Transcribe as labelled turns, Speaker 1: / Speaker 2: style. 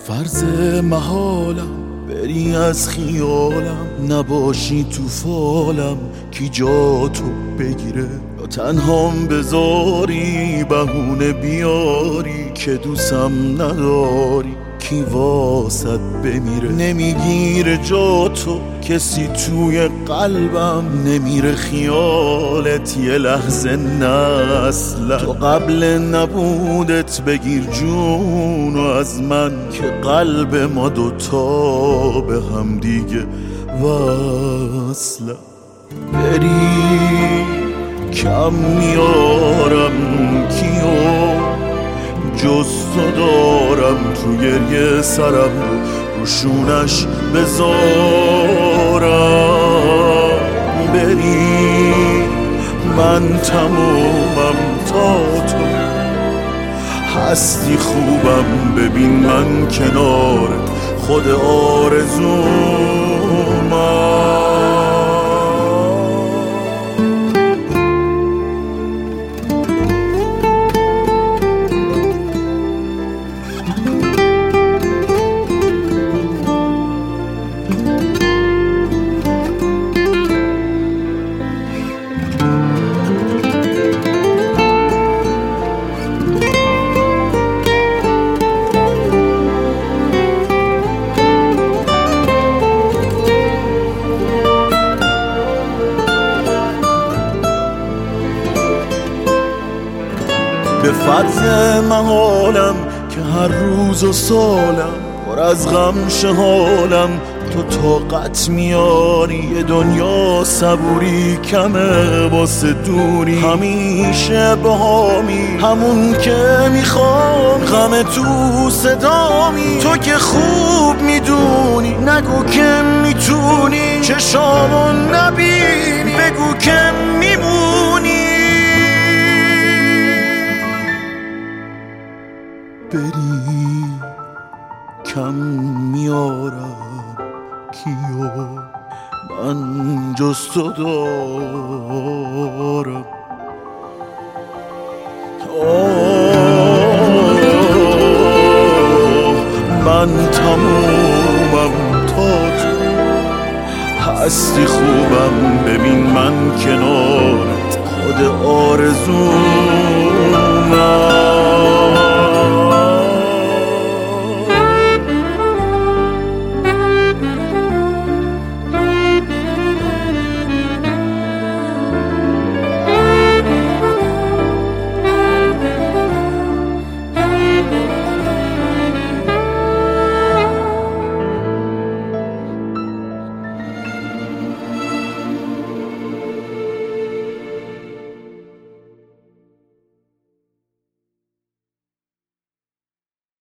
Speaker 1: فرض محالم بری از خیالم، نباشی تو فالم کی جا تو بگیره، یا تنهام بذاری بهونه بیاری که دوستم نداری کی واسط بمیره. نمیگیره جا تو کسی توی قلبم، نمیره خیالت یه لحظه نه اصلا. تو قبل نبودت بگیر جونو از من که قلب ما دوتا به هم دیگه وصله. بری کم میارم کیو جز تو دارم، تو گریه سرم رو شونش بذارم. بری من تمومم تا تو هستی خوبم، ببین من کنار خود آرزومم. به فرض محالم که هر روز و سالم پر از غم شه حالم، تو طاقت میاری یه دنیا صبوری کمه واسه دوری، همیشه بهامی همون که میخوام، غم تو صدامی تو که خوب میدونی، نگو که میتونی چشامو نبینی، بگو که میمونی. بری کم میارم کیو من جز تو دارم. من تمومم تا تو هستی خوبم، ببین من کنارت خود آرزو